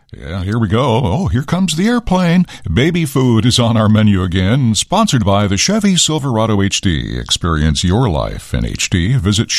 Yeah, here we go. Oh, here comes the airplane. Baby food is on our menu again, sponsored by the Chevy Silverado HD. Experience your life in HD. Visit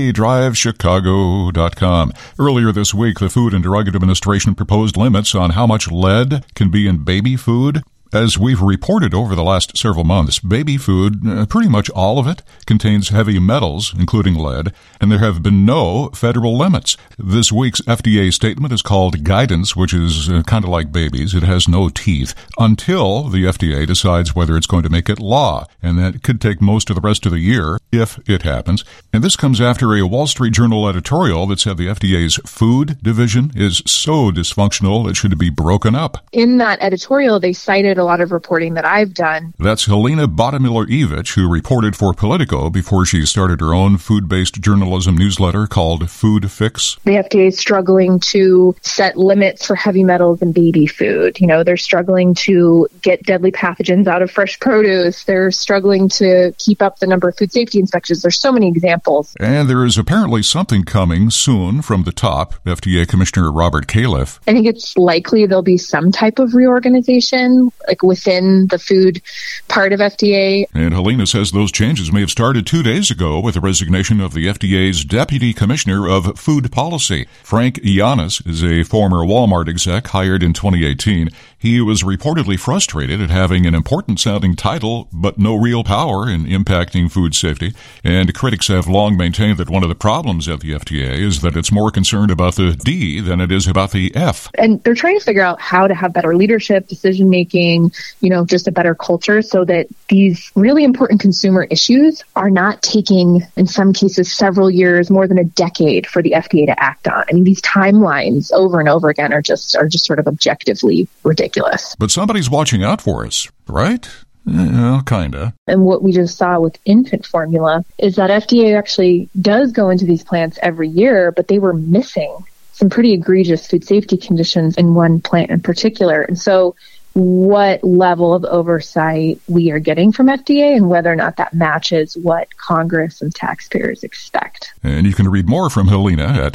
ChevyDriveChicago.com. Earlier this week, the Food and Drug Administration proposed limits on how much lead can be in baby food. As we've reported over the last several months, baby food, pretty much all of it, contains heavy metals, including lead, and there have been no federal limits. This week's FDA statement is called guidance, which is kind of like babies. It has no teeth until the FDA decides whether it's going to make it law, and that could take most of the rest of the year, if it happens. And this comes after a Wall Street Journal editorial that said the FDA's food division is so dysfunctional it should be broken up. In that editorial, they cited a lot of reporting that I've done. That's Helena Bottomiller-Evich, who reported for Politico before she started her own food-based journalism newsletter called Food Fix. The FDA is struggling to set limits for heavy metals in baby food. They're struggling to get deadly pathogens out of fresh produce. They're struggling to keep up the number of food safety inspections. There's so many examples. And there is apparently something coming soon from the top, FDA Commissioner Robert Califf. I think it's likely there'll be some type of reorganization, like within the food part of FDA. And Helena says those changes may have started 2 days ago with the resignation of the FDA's Deputy Commissioner of Food Policy. Frank Yanis is a former Walmart exec hired in 2018. He was reportedly frustrated at having an important-sounding title, but no real power in impacting food safety. And critics have long maintained that one of the problems at the FDA is that it's more concerned about the D than it is about the F. And they're trying to figure out how to have better leadership, decision-making, just a better culture so that these really important consumer issues are not taking, in some cases, several years, more than a decade for the FDA to act on. I mean, these timelines over and over again are just sort of objectively ridiculous. But somebody's watching out for us, right? Well, kinda. And what we just saw with infant formula is that FDA actually does go into these plants every year, but they were missing some pretty egregious food safety conditions in one plant in particular. And so what level of oversight we are getting from FDA and whether or not that matches what Congress and taxpayers expect. And you can read more from Helena at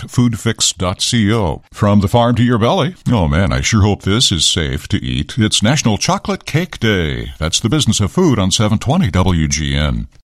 foodfix.co. From the farm to your belly. Oh man, I sure hope this is safe to eat. It's National Chocolate Cake Day. That's the business of food on 720 WGN.